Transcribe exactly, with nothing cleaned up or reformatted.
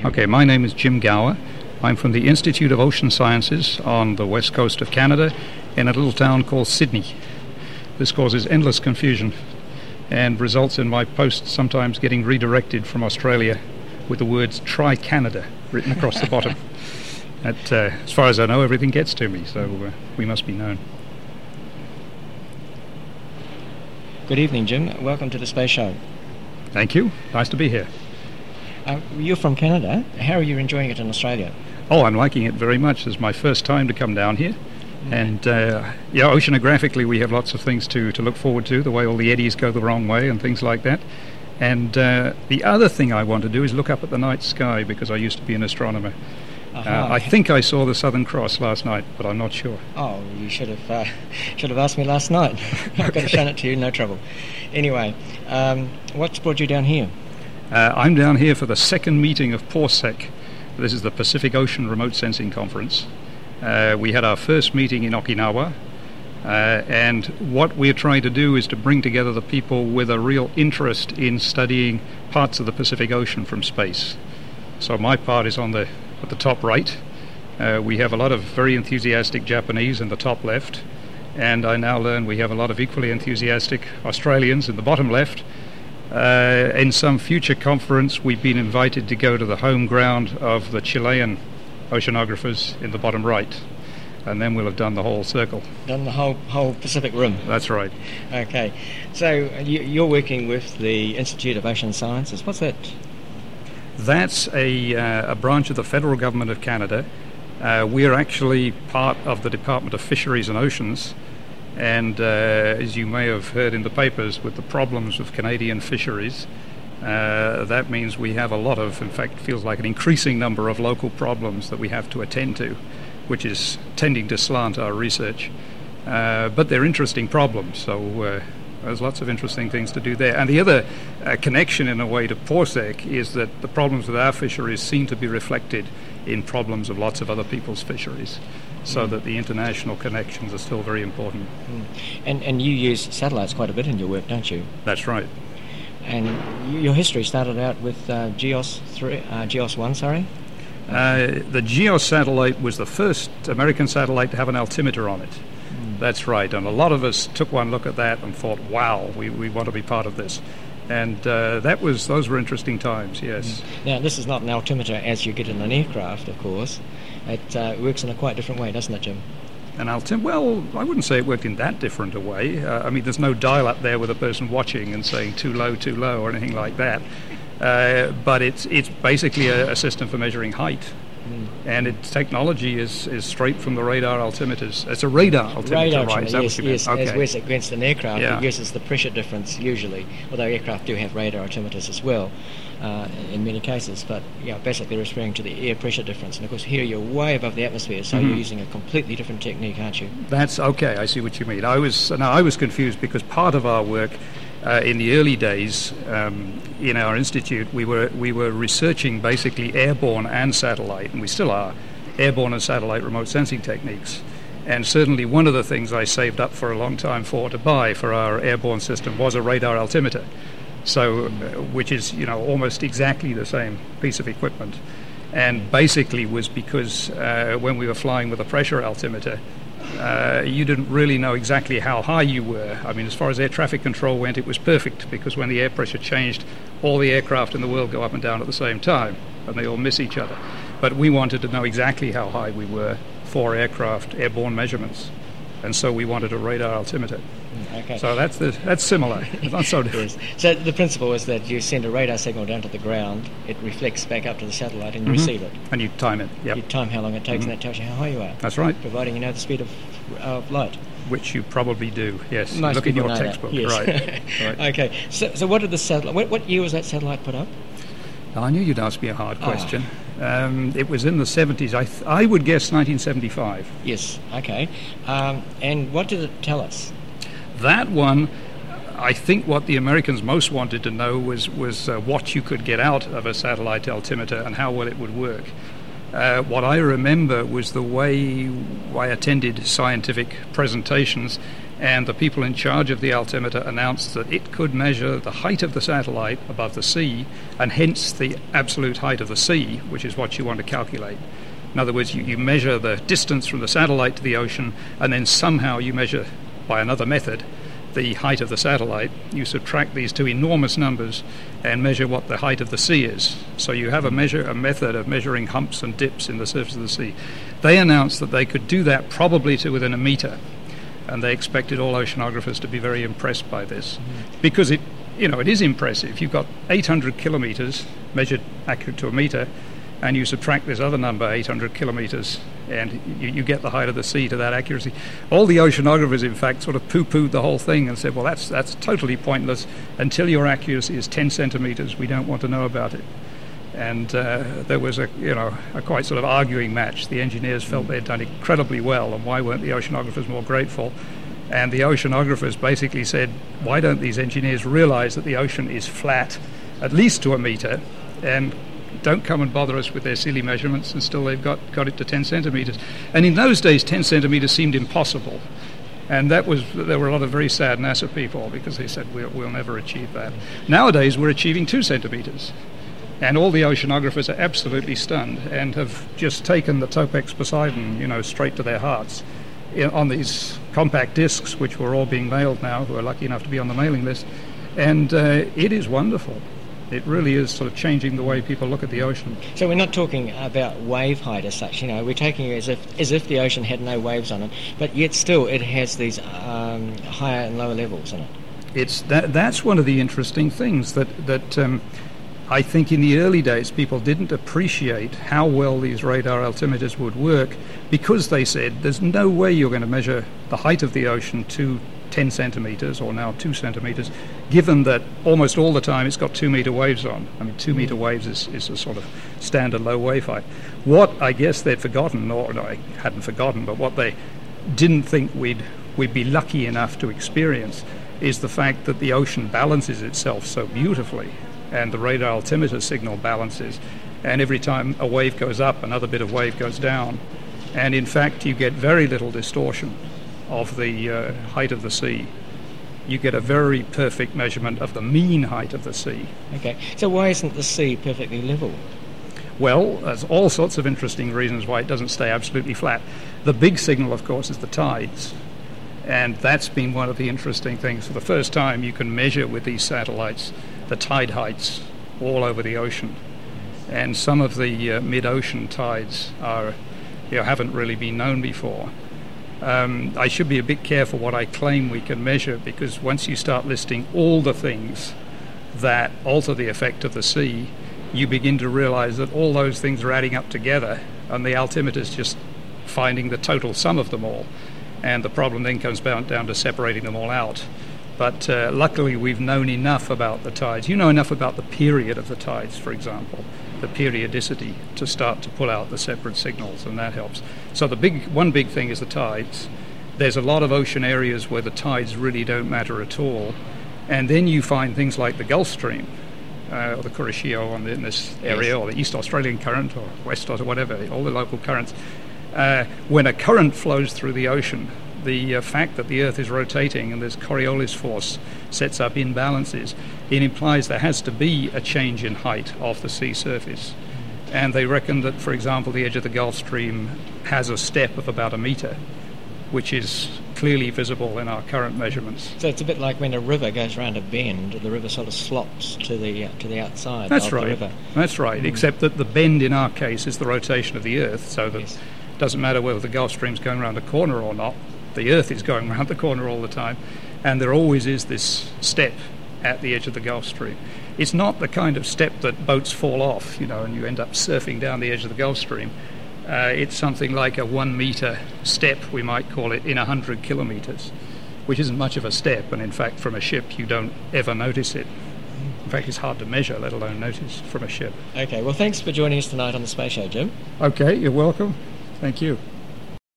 Okay, my name is Jim Gower. I'm from the Institute of Ocean Sciences on the west coast of Canada in a little town called Sydney. This causes endless confusion and results in my posts sometimes getting redirected from Australia with the words "Try Canada" written across the bottom. At, uh, as far as I know, everything gets to me, so uh, we must be known. Good evening, Jim. Welcome to the Space Show. Thank you. Nice to be here. Uh, you're from Canada. How are you enjoying it in Australia? Oh, I'm liking it very much. It's my first time to come down here. And, uh, yeah, oceanographically we have lots of things to, to look forward to, the way all the eddies go the wrong way and things like that. And uh, the other thing I want to do is look up at the night sky, because I used to be an astronomer. Uh-huh. Uh, I think I saw the Southern Cross last night, but I'm not sure. Oh, you should have uh, should have asked me last night. I could have shown it to you, no trouble. Anyway, um, what's brought you down here? Uh, I'm down here for the second meeting of PORSEC. This is the Pacific Ocean Remote Sensing Conference. Uh, we had our first meeting in Okinawa, uh, and what we're trying to do is to bring together the people with a real interest in studying parts of the Pacific Ocean from space. So my part is on the at the top right. Uh, we have a lot of very enthusiastic Japanese in the top left, and I now learn we have a lot of equally enthusiastic Australians in the bottom left. Uh, in some future conference, we've been invited to go to the home ground of the Chilean oceanographers in the bottom right, and then we'll have done the whole circle. Done the whole whole Pacific Rim. That's right. Okay, so you, you're working with the Institute of Ocean Sciences. What's that? That's a, uh, a branch of the federal government of Canada. Uh, we're actually part of the Department of Fisheries and Oceans, and uh, as you may have heard in the papers, with the problems of Canadian fisheries, Uh, that means we have a lot of, in fact, feels like an increasing number of local problems that we have to attend to, which is tending to slant our research. Uh, but they're interesting problems, so uh, there's lots of interesting things to do there. And the other uh, connection, in a way, to PORSEC is that the problems with our fisheries seem to be reflected in problems of lots of other people's fisheries, so mm. that the international connections are still very important. Mm. And, and you use satellites quite a bit in your work, don't you? That's right. And your history started out with uh, GEOS three, uh, GEOS one, sorry? Uh, the GEOS satellite was the first American satellite to have an altimeter on it. Mm. That's right. And a lot of us took one look at that and thought, wow, we, we want to be part of this. And uh, that was those were interesting times, yes. Mm. Now, this is not an altimeter as you get in an aircraft, of course. It uh, works in a quite different way, doesn't it, Jim? An altimeter? Well, I wouldn't say it worked in that different a way. Uh, I mean, there's no dial up there with a person watching and saying too low, too low, or anything like that. Uh, but it's it's basically a, a system for measuring height. Mm. And its technology is, is straight from the radar altimeters. It's a radar altimeter, radar right? Is that yes, yes. Okay. As where's it against an aircraft, yeah. It uses the pressure difference usually, although aircraft do have radar altimeters as well uh, in many cases. But yeah, basically they're referring to the air pressure difference. And of course here you're way above the atmosphere, so mm-hmm. you're using a completely different technique, aren't you? That's okay, I see what you mean. I was, no, I was confused because part of our work Uh, in the early days, um, in our institute, we were we were researching basically airborne and satellite, and we still are, airborne and satellite remote sensing techniques. And certainly one of the things I saved up for a long time for to buy for our airborne system was a radar altimeter, so uh, which is you know almost exactly the same piece of equipment, and basically was because uh, when we were flying with a pressure altimeter, Uh, you didn't really know exactly how high you were. I mean, as far as air traffic control went, it was perfect, because when the air pressure changed, all the aircraft in the world go up and down at the same time, and they all miss each other. But we wanted to know exactly how high we were for aircraft airborne measurements, and so we wanted a radar altimeter. Okay. So that's the, that's similar. It's not so different. Yes. So the principle is that you send a radar signal down to the ground, it reflects back up to the satellite, and you mm-hmm. receive it. And you time it. Yep. You time how long it takes, mm-hmm. and that tells you how high you are. That's right. Providing you know the speed of, of light. Which you probably do, yes. Most Look in your know textbook. That. Yes. Right. right. Okay. So, so what did the satellite? What, what year was that satellite put up? I knew you'd ask me a hard question. Oh. Um, it was in the seventies. I th- I would guess nineteen seventy-five. Yes. Okay. Um, and what did it tell us? That one, I think what the Americans most wanted to know was was uh, what you could get out of a satellite altimeter and how well it would work. Uh, what I remember was the way I attended scientific presentations And the people in charge of the altimeter announced that it could measure the height of the satellite above the sea, and hence the absolute height of the sea, which is what you want to calculate. In other words, you, you measure the distance from the satellite to the ocean, and then somehow you measure, by another method, the height of the satellite. You subtract these two enormous numbers and measure what the height of the sea is. So you have a measure, a method of measuring humps and dips in the surface of the sea. They announced that they could do that probably to within a meter, and they expected all oceanographers to be very impressed by this, mm. because it, you know, it is impressive. You've got eight hundred kilometers measured accurate to a meter, and you subtract this other number, eight hundred kilometers, and you, you get the height of the sea to that accuracy. All the oceanographers, in fact, sort of poo-pooed the whole thing and said, well, that's that's totally pointless. Until your accuracy is ten centimeters, we don't want to know about it. And uh, there was a, you know, a quite sort of arguing match. The engineers felt they'd done incredibly well, and why weren't the oceanographers more grateful? And the oceanographers basically said, why don't these engineers realize that the ocean is flat, at least to a meter, and don't come and bother us with their silly measurements, and still they've got, got it to ten centimeters. And in those days, ten centimeters seemed impossible. And that was, there were a lot of very sad NASA people, because they said, we'll, we'll never achieve that. Nowadays, we're achieving two centimeters. And all the oceanographers are absolutely stunned and have just taken the Topex Poseidon, you know, straight to their hearts in, on these compact discs, which were all being mailed now, who are lucky enough to be on the mailing list. And uh, it is wonderful. It really is sort of changing the way people look at the ocean. So we're not talking about wave height as such, you know, we're taking it as if as if the ocean had no waves on it, but yet still it has these um, higher and lower levels in it. It's that, that's one of the interesting things that, that um, I think in the early days people didn't appreciate how well these radar altimeters would work, because they said there's no way you're going to measure the height of the ocean to ten centimeters or now two centimeters, given that almost all the time it's got two meter waves on. I mean, two meter waves is, is a sort of standard low wave height. What I guess they'd forgotten, or no, I hadn't forgotten, but what they didn't think we'd we'd be lucky enough to experience is the fact that the ocean balances itself so beautifully, and the radar altimeter signal balances, and every time a wave goes up, another bit of wave goes down, and in fact you get very little distortion of the uh, height of the sea. You get a very perfect measurement of the mean height of the sea. Okay, so why isn't the sea perfectly level? Well, there's all sorts of interesting reasons why it doesn't stay absolutely flat. The big signal, of course, is the tides. And that's been one of the interesting things. For the first time, you can measure with these satellites the tide heights all over the ocean. And some of the uh, mid-ocean tides are, you know, haven't really been known before. Um, I should be a bit careful what I claim we can measure, because once you start listing all the things that alter the effect of the sea, you begin to realize that all those things are adding up together, and the altimeter's just finding the total sum of them all. And the problem then comes down to separating them all out. But uh, luckily we've known enough about the tides. You know enough about the period of the tides, for example, the periodicity, to start to pull out the separate signals, and that helps. So the big one big thing is the tides. There's a lot of ocean areas where the tides really don't matter at all. And then you find things like the Gulf Stream, uh, or the Kuroshio on the, in this area, yes, or the East Australian Current, or West or whatever, all the local currents. Uh, when a current flows through the ocean, the uh, fact that the Earth is rotating and this Coriolis force sets up imbalances, it implies there has to be a change in height of the sea surface. And they reckon that, for example, the edge of the Gulf Stream has a step of about a meter, which is clearly visible in our current measurements. So it's a bit like when a river goes around a bend, the river sort of slops to the uh, to the outside That's of right. the river. That's right, mm. except that the bend in our case is the rotation of the Earth, so that yes. It doesn't matter whether the Gulf Stream's going around the corner or not, the Earth is going around the corner all the time, and there always is this step at the edge of the Gulf Stream. It's not the kind of step that boats fall off, you know, and you end up surfing down the edge of the Gulf Stream. Uh, it's something like a one meter step, we might call it, in a hundred kilometers, which isn't much of a step, and in fact from a ship you don't ever notice it. In fact, it's hard to measure, let alone notice from a ship. Okay, well, thanks for joining us tonight on the Space Show, Jim. Okay, you're welcome. Thank you.